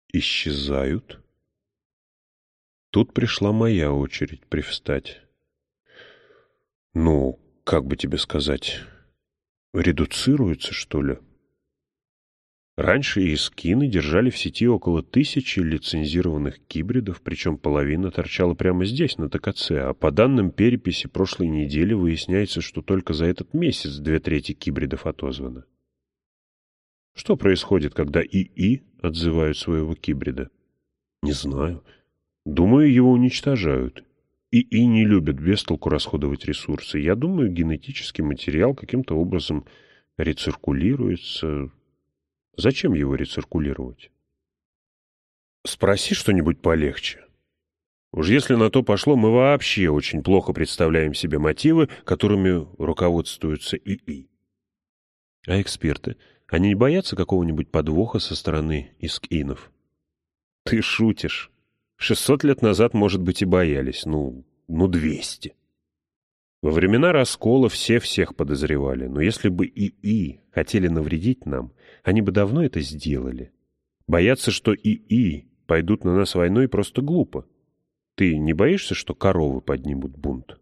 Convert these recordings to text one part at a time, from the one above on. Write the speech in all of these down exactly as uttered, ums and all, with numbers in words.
Исчезают? Тут пришла моя очередь привстать. Ну, как бы тебе сказать, редуцируются, что ли? Раньше искины держали в сети около тысячи лицензированных кибридов, причем половина торчала прямо здесь, на ТКЦ, а по данным переписи прошлой недели выясняется, что только за этот месяц две трети кибридов отозвано. Что происходит, когда ИИ отзывают своего кибрида? Не знаю. Думаю, его уничтожают. ИИ не любят без толку расходовать ресурсы. Я думаю, генетический материал каким-то образом рециркулируется. Зачем его рециркулировать? Спроси что-нибудь полегче. Уж если на то пошло, мы вообще очень плохо представляем себе мотивы, которыми руководствуются ИИ. А эксперты? Они не боятся какого-нибудь подвоха со стороны искинов? Ты шутишь. Шестьсот лет назад, может быть, и боялись. Ну, ну двести. Во времена раскола все всех подозревали. Но если бы ИИ хотели навредить нам, они бы давно это сделали. Бояться, что ИИ пойдут на нас войной, просто глупо. Ты не боишься, что коровы поднимут бунт?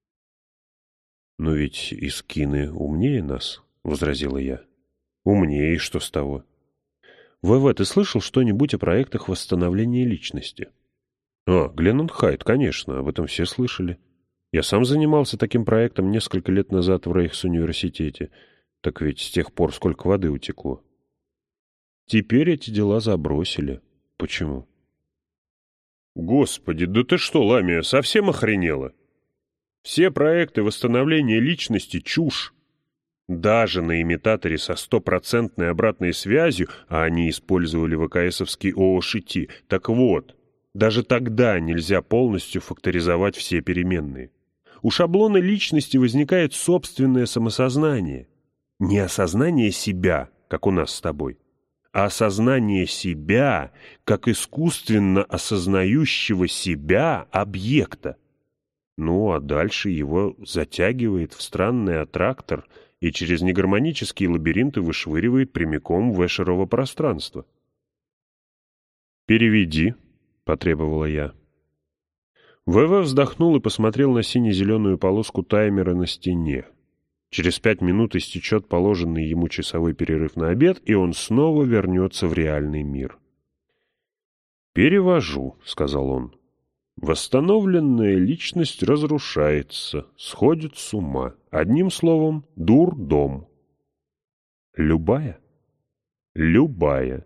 Но ведь искины умнее нас, — возразила я. Умнее, и что с того? ВВ, ты слышал что-нибудь о проектах восстановления личности? А, Гленнон Хайт, конечно, об этом все слышали. Я сам занимался таким проектом несколько лет назад в Рейхс-университете. Так ведь с тех пор сколько воды утекло. Теперь эти дела забросили. Почему? Господи, да ты что, Ламия, совсем охренела? Все проекты восстановления личности — чушь. Даже на имитаторе со стопроцентной обратной связью, а они использовали ВКСовский ООШ-ИТ, так вот, даже тогда нельзя полностью факторизовать все переменные. У шаблона личности возникает собственное самосознание. Не осознание себя, как у нас с тобой, а осознание себя, как искусственно осознающего себя объекта. Ну, а дальше его затягивает в странный аттрактор и через негармонические лабиринты вышвыривает прямиком в эшерово пространство. «Переведи», — потребовала я. ВВ вздохнул и посмотрел на сине-зеленую полоску таймера на стене. Через пять минут истечет положенный ему часовой перерыв на обед, и он снова вернется в реальный мир. «Перевожу», — сказал он. «Восстановленная личность разрушается, сходит с ума. Одним словом, дурдом». «Любая?» «Любая».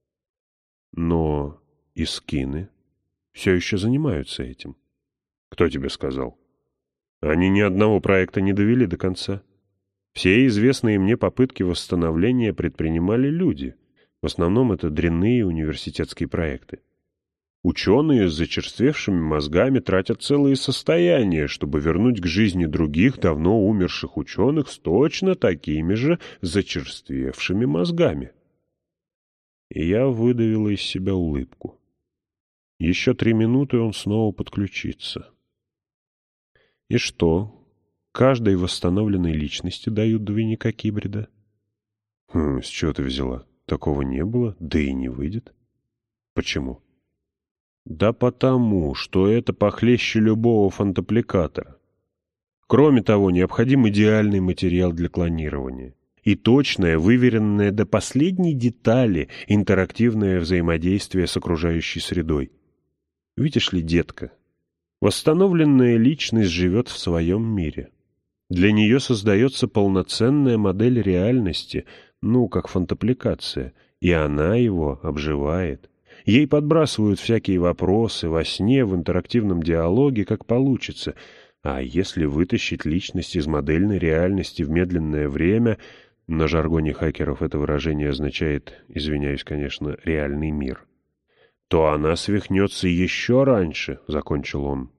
«Но искины все еще занимаются этим». «Кто тебе сказал?» «Они ни одного проекта не довели до конца. Все известные мне попытки восстановления предпринимали люди. В основном это дрянные университетские проекты. Ученые с зачерствевшими мозгами тратят целые состояния, чтобы вернуть к жизни других давно умерших ученых с точно такими же зачерствевшими мозгами». И я выдавила из себя улыбку. Еще три минуты, он снова подключится. И что, каждой восстановленной личности дают двойника кибрида? Хм, с чего ты взяла? Такого не было, да и не выйдет. Почему? Да потому, что это похлеще любого фантапликатора. Кроме того, необходим идеальный материал для клонирования и точное, выверенное до последней детали интерактивное взаимодействие с окружающей средой. Видишь ли, детка, восстановленная личность живет в своем мире. Для нее создается полноценная модель реальности, ну, как фантапликация, и она его обживает. Ей подбрасывают всякие вопросы во сне, в интерактивном диалоге, как получится. А если вытащить личность из модельной реальности в медленное время, на жаргоне хакеров это выражение означает, извиняюсь, конечно, реальный мир, то она свихнется еще раньше, — закончил он.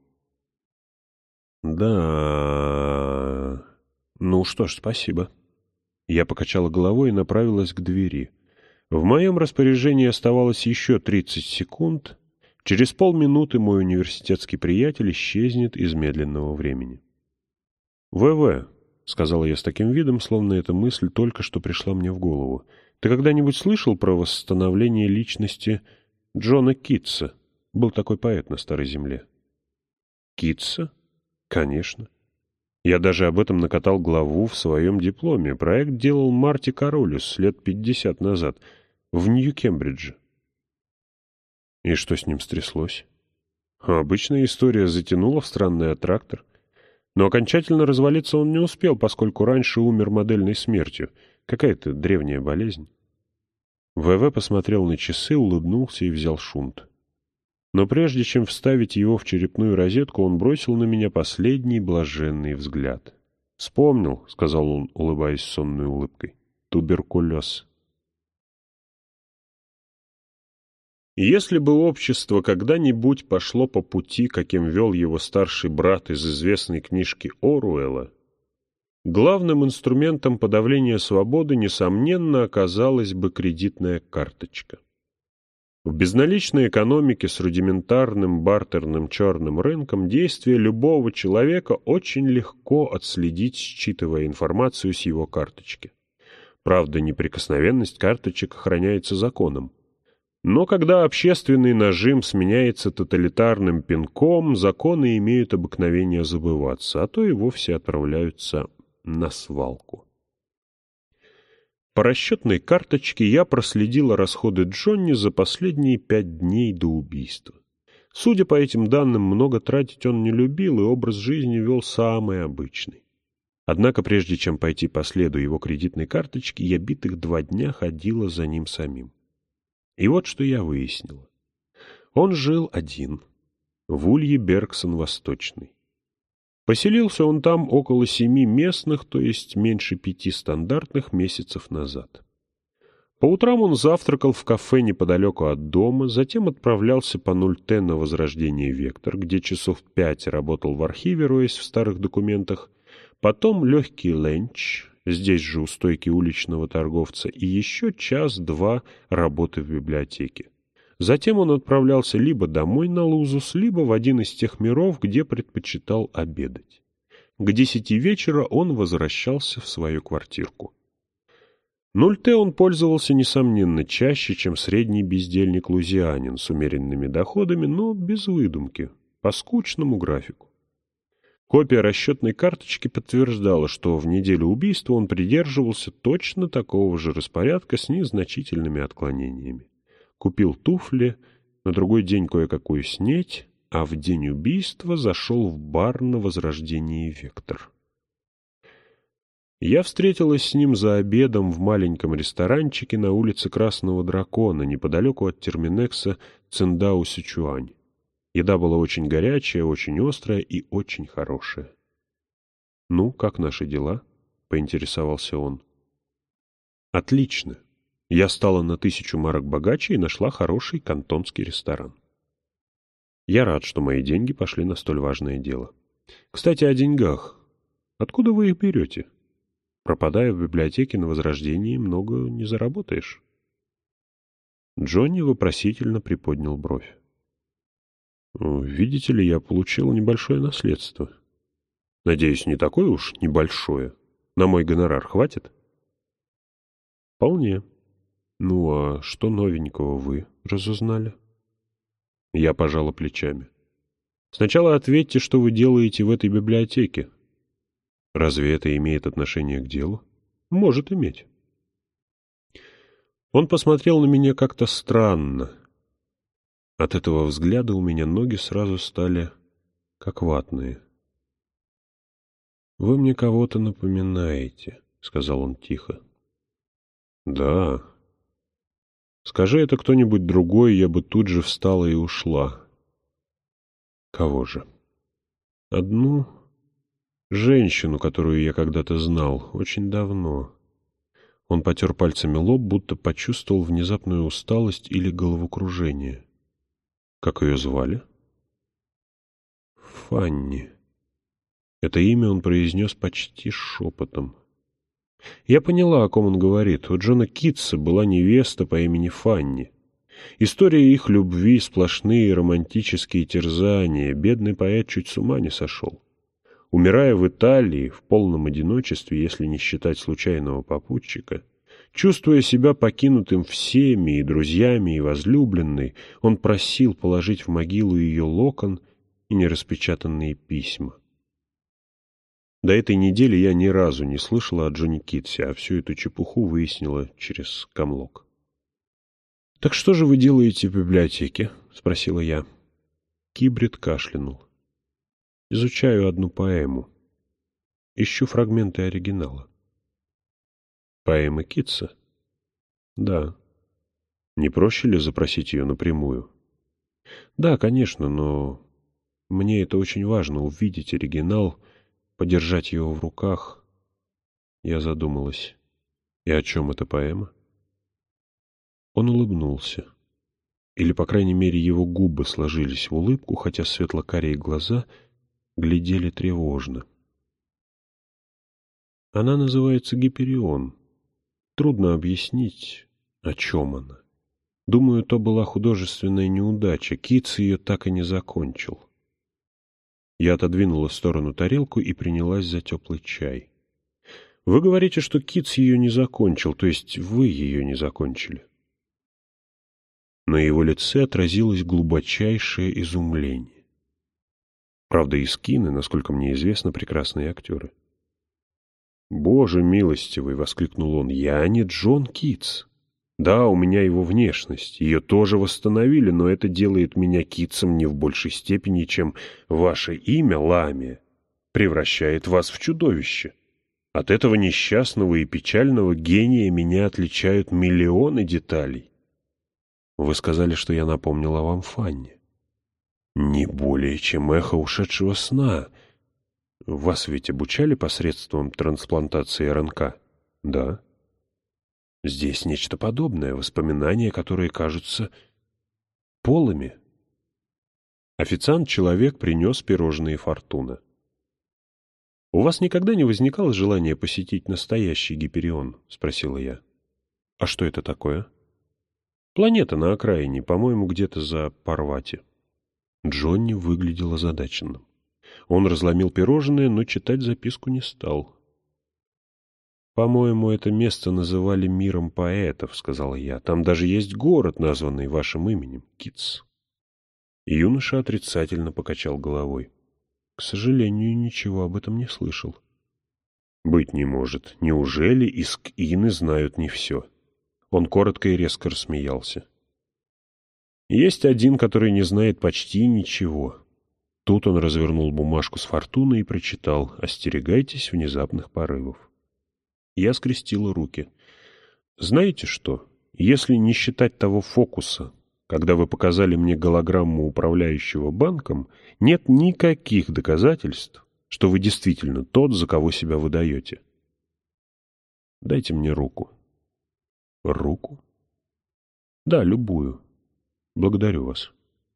Да, ну что ж, спасибо. Я покачала головой и направилась к двери. В моем распоряжении оставалось еще тридцать секунд. Через полминуты мой университетский приятель исчезнет из медленного времени. «ВВ», — сказала я с таким видом, словно эта мысль только что пришла мне в голову, — «ты когда-нибудь слышал про восстановление личности Джона Китса. Был такой поэт на Старой Земле. Китса? Конечно. Я даже об этом накатал главу в своем дипломе. Проект делал Марти Каролюс лет пятьдесят назад в Нью-Кембридже. И что с ним стряслось? Обычная история, затянула в странный аттрактор. Но окончательно развалиться он не успел, поскольку раньше умер модельной смертью. Какая-то древняя болезнь. ВВ посмотрел на часы, улыбнулся и взял шунт. Но прежде чем вставить его в черепную розетку, он бросил на меня последний блаженный взгляд. «Вспомнил», — сказал он, улыбаясь сонной улыбкой, — «туберкулез». Если бы общество когда-нибудь пошло по пути, каким вел его старший брат из известной книжки Оруэлла, главным инструментом подавления свободы, несомненно, оказалась бы кредитная карточка. В безналичной экономике с рудиментарным бартерным черным рынком действие любого человека очень легко отследить, считывая информацию с его карточки. Правда, неприкосновенность карточек охраняется законом. Но когда общественный нажим сменяется тоталитарным пинком, законы имеют обыкновение забываться, а то и вовсе отправляются на свалку. По расчетной карточке я проследила расходы Джонни за последние пять дней до убийства. Судя по этим данным, много тратить он не любил и образ жизни вел самый обычный. Однако прежде чем пойти по следу его кредитной карточки, я битых два дня ходила за ним самим. И вот что я выяснила. Он жил один, в улье Бергсон-Восточный. Поселился он там около семи местных, то есть меньше пяти стандартных месяцев назад. По утрам он завтракал в кафе неподалеку от дома, затем отправлялся по ноль Т на Возрождение Вектор, где часов пять работал в архиве, роясь в старых документах, потом легкий ленч, здесь же у стойки уличного торговца, и еще час-два работы в библиотеке. Затем он отправлялся либо домой на Лузус, либо в один из тех миров, где предпочитал обедать. К десяти вечера он возвращался в свою квартирку. ноль Т он пользовался, несомненно, чаще, чем средний бездельник-лузианин с умеренными доходами, но без выдумки, по скучному графику. Копия расчетной карточки подтверждала, что в неделю убийства он придерживался точно такого же распорядка с незначительными отклонениями. Купил туфли, на другой день кое-какую снеть, а в день убийства зашел в бар на Возрождении Вектор. Я встретилась с ним за обедом в маленьком ресторанчике на улице Красного Дракона, неподалеку от терминекса Циндао-Сычуань. Еда была очень горячая, очень острая и очень хорошая. «Ну, как наши дела?» — поинтересовался он. «Отлично. Я стала на тысячу марок богаче и нашла хороший кантонский ресторан. Я рад, что мои деньги пошли на столь важное дело. Кстати, о деньгах. Откуда вы их берете? Пропадая в библиотеке на Возрождении, много не заработаешь». Джонни вопросительно приподнял бровь. «Видите ли, я получил небольшое наследство. Надеюсь, не такое уж небольшое. На мой гонорар хватит?» «Вполне. Ну, а что новенького вы разузнали?» Я пожала плечами. «Сначала ответьте, что вы делаете в этой библиотеке. Разве это имеет отношение к делу?» «Может иметь». Он посмотрел на меня как-то странно. От этого взгляда у меня ноги сразу стали как ватные. «Вы мне кого-то напоминаете», — сказал он тихо. «Да. Скажи это кто-нибудь другой, я бы тут же встала и ушла». «Кого же?» «Одну женщину, которую я когда-то знал, очень давно». Он потер пальцами лоб, будто почувствовал внезапную усталость или головокружение. «Как ее звали?» «Фанни». Это имя он произнес почти шепотом. Я поняла, о ком он говорит. У Джона Китса была невеста по имени Фанни. История их любви, сплошные романтические терзания. Бедный поэт чуть с ума не сошел. Умирая в Италии, в полном одиночестве, если не считать случайного попутчика, Чувствуя себя покинутым всеми, и друзьями, и возлюбленной, он просил положить в могилу ее локон и нераспечатанные письма. До этой недели я ни разу не слышала о Джонни Китсе, а всю эту чепуху выяснила через камлок. — Так что же вы делаете в библиотеке? — спросила я. Кибрид кашлянул. — Изучаю одну поэму. Ищу фрагменты оригинала. — Поэмы Китса? — Да. — Не проще ли запросить ее напрямую? — Да, конечно, но мне это очень важно — увидеть оригинал, подержать его в руках. Я задумалась. И о чем эта поэма? Он улыбнулся. Или, по крайней мере, его губы сложились в улыбку, хотя светло-карие глаза глядели тревожно. Она называется «Гиперион». Трудно объяснить, о чем она. Думаю, то была художественная неудача. Китс ее так и не закончил. Я отодвинула в сторону тарелку и принялась за теплый чай. Вы говорите, что Китс ее не закончил, то есть вы ее не закончили. На его лице отразилось глубочайшее изумление. Правда, Искины, насколько мне известно, прекрасные актеры. «Боже милостивый!» — воскликнул он. «Я не Джон Китс. Да, у меня его внешность. Ее тоже восстановили, но это делает меня Китсом не в большей степени, чем ваше имя, Ламия, превращает вас в чудовище. От этого несчастного и печального гения меня отличают миллионы деталей. Вы сказали, что я напомнила вам Фанни. Не более, чем эхо ушедшего сна. Вас ведь обучали посредством трансплантации эр эн ка? Да. Здесь нечто подобное, воспоминания, которые кажутся полыми. Официант-человек принес пирожные Фортуна. «У вас никогда не возникало желания посетить настоящий Гиперион?» — спросила я. «А что это такое?» «Планета на окраине, по-моему, где-то за Парвати». Джонни выглядел озадаченным. Он разломил пирожное, но читать записку не стал. «По-моему, это место называли миром поэтов», — сказал я. «Там даже есть город, названный вашим именем — Китс». Юноша отрицательно покачал головой. «К сожалению, ничего об этом не слышал». «Быть не может. Неужели искины знают не все?» Он коротко и резко рассмеялся. «Есть один, который не знает почти ничего». Тут он развернул бумажку с Фортуной и прочитал: «Остерегайтесь внезапных порывов». Я скрестила руки. «Знаете что? Если не считать того фокуса, когда вы показали мне голограмму управляющего банком, нет никаких доказательств, что вы действительно тот, за кого себя выдаете. Дайте мне руку». «Руку?» «Да, любую. Благодарю вас».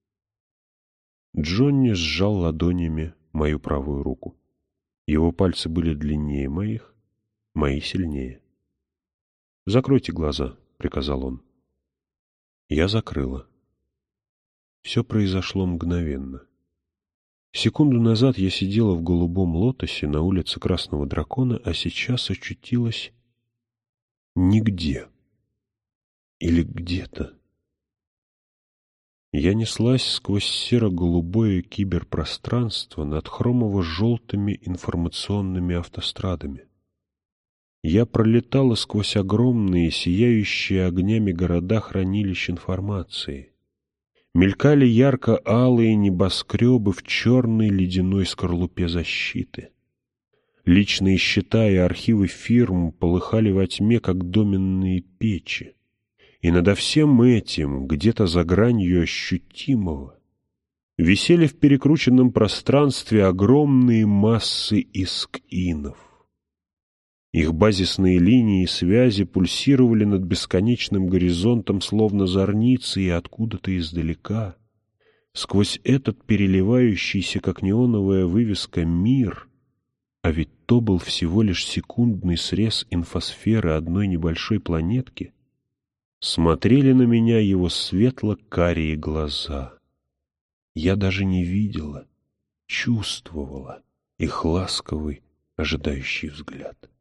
Джонни сжал ладонями мою правую руку. Его пальцы были длиннее моих, мои сильнее. «Закройте глаза», — приказал он. Я закрыла. Все произошло мгновенно. Секунду назад я сидела в голубом лотосе на улице Красного Дракона, а сейчас очутилась нигде. Или где-то. Я неслась сквозь серо-голубое киберпространство над хромово-желтыми информационными автострадами. Я пролетала сквозь огромные, сияющие огнями города хранилищ информации. Мелькали ярко-алые небоскребы в черной ледяной скорлупе защиты. Личные счета и архивы фирм полыхали во тьме, как доменные печи. И надо всем этим, где-то за гранью ощутимого, висели в перекрученном пространстве огромные массы искинов. Их базисные линии связи пульсировали над бесконечным горизонтом, словно зорницы, и откуда-то издалека, сквозь этот переливающийся, как неоновая вывеска, мир, а ведь то был всего лишь секундный срез инфосферы одной небольшой планетки, смотрели на меня его светло-карие глаза. Я даже не видела, чувствовала их ласковый, ожидающий взгляд.